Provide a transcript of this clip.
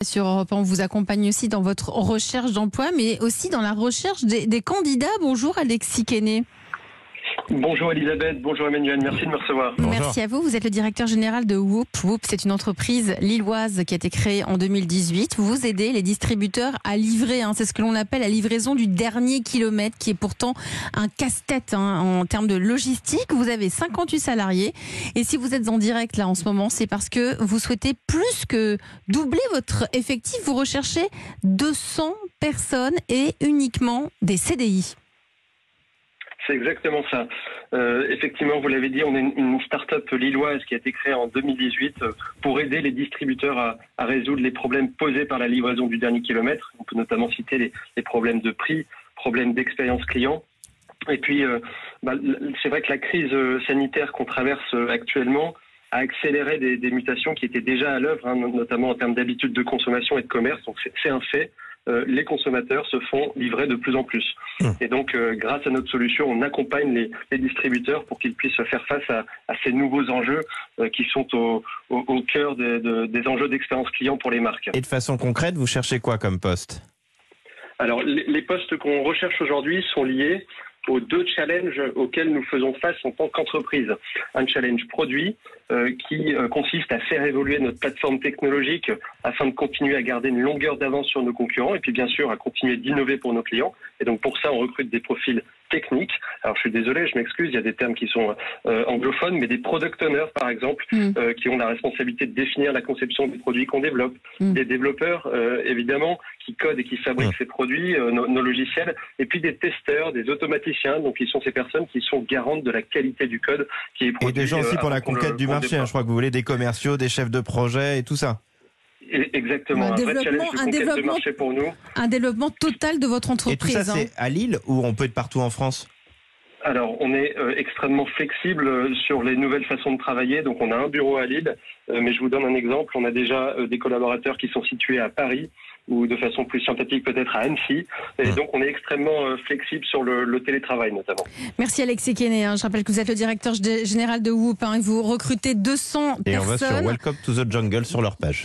Sur Europe 1, on vous accompagne aussi dans votre recherche d'emploi, mais aussi dans la recherche des candidats. Bonjour Alexis Quesnay. Bonjour Elisabeth, bonjour Emmanuel, merci de me recevoir. Bonjour. Merci à vous, vous êtes le directeur général de Whoop. Whoop, c'est une entreprise lilloise qui a été créée en 2018. Vous aidez les distributeurs à livrer, c'est ce que l'on appelle la livraison du dernier kilomètre, qui est pourtant un casse-tête en termes de logistique. Vous avez 58 salariés et si vous êtes en direct là en ce moment, c'est parce que vous souhaitez plus que doubler votre effectif. Vous recherchez 200 personnes et uniquement des CDI. C'est exactement ça. Effectivement, vous l'avez dit, on est une start-up lilloise qui a été créée en 2018 pour aider les distributeurs à résoudre les problèmes posés par la livraison du dernier kilomètre. On peut notamment citer les problèmes de prix, problèmes d'expérience client. Et puis, c'est vrai que la crise sanitaire qu'on traverse actuellement a accéléré des mutations qui étaient déjà à l'œuvre, notamment en termes d'habitudes de consommation et de commerce. Donc c'est un fait. Les consommateurs se font livrer de plus en plus. Et donc, grâce à notre solution, on accompagne les distributeurs pour qu'ils puissent faire face à ces nouveaux enjeux qui sont au cœur des enjeux d'expérience client pour les marques. Et de façon concrète, vous cherchez quoi comme poste ? Alors, les postes qu'on recherche aujourd'hui sont liés aux deux challenges auxquels nous faisons face en tant qu'entreprise. Un challenge produit qui consiste à faire évoluer notre plateforme technologique afin de continuer à garder une longueur d'avance sur nos concurrents et puis bien sûr à continuer d'innover pour nos clients. Et donc pour ça, on recrute des profils techniques. Alors je suis désolé, je m'excuse, il y a des termes qui sont anglophones, mais des product owners par exemple, qui ont la responsabilité de définir la conception des produits qu'on développe. Des développeurs évidemment qui codent et qui fabriquent ces produits, nos logiciels, et puis des testeurs, des automaticiens, donc ils sont ces personnes qui sont garantes de la qualité du code qui est produit. Et des gens aussi pour la conquête du marché, je crois que vous voulez des commerciaux, des chefs de projet et tout ça. Exactement, un vrai challenge de conquête de marché pour nous. Un développement total de votre entreprise. Et tout ça, c'est à Lille ou on peut être partout en France ? Alors, on est extrêmement flexible sur les nouvelles façons de travailler. Donc, on a un bureau à Lille, mais je vous donne un exemple. On a déjà des collaborateurs qui sont situés à Paris ou de façon plus sympathique peut-être à Annecy. Et donc, on est extrêmement flexible sur le télétravail notamment. Merci Alexis Quesnay. Je rappelle que vous êtes le directeur général de Whoop et vous recrutez 200 personnes. Et on va sur Welcome to the Jungle sur leur page.